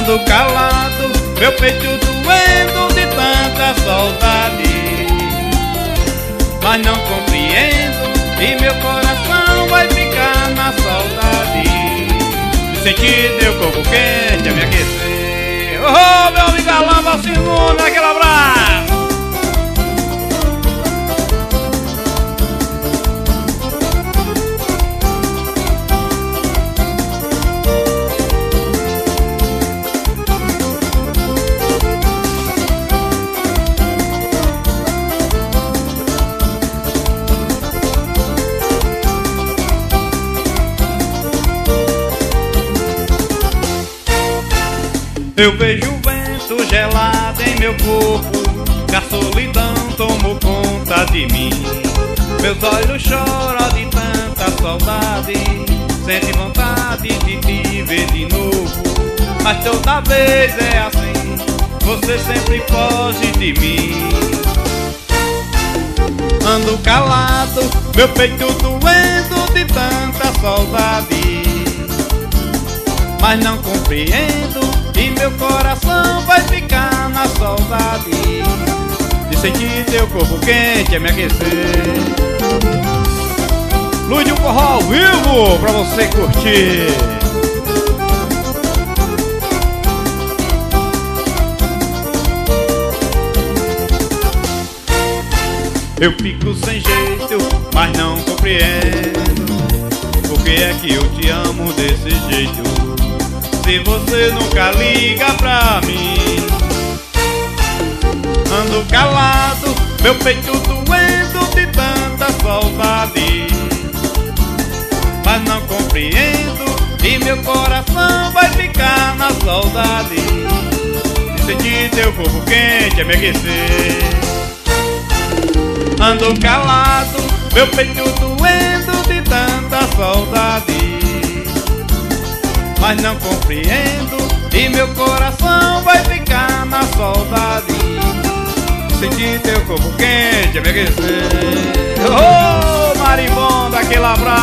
Ando calado, meu peito doendo de tanta saudade, mas não compreendo e meu coração vai ficar na saudade de sentir teu corpo quente a me aquecer. Oh, meu amigo Alain Valcimundo, aquele abraço! Eu vejo o vento gelado em meu corpo, que a solidão tomou conta de mim. Meus olhos choram de tanta saudade, sente vontade de te ver de novo. Mas toda vez é assim, você sempre foge de mim. Ando calado, meu peito doendo de tanta saudade, mas não compreendo e meu coração vai ficar na saudade de sentir teu corpo quente a me aquecer. Luz de um forró ao vivo pra você curtir. Eu fico sem jeito, mas não compreendo por que é que eu te amo desse jeito, se você nunca liga pra mim. Ando calado, meu peito doendo de tanta saudade, mas não compreendo e meu coração vai ficar na saudade de sentir teu corpo quente a me aquecer. Ando calado, meu peito doendo de tanta saudade, mas não compreendo e meu coração vai ficar na saudade de sentir teu corpo quente a me aquecer. Oh, marimbondo, aquele abraço.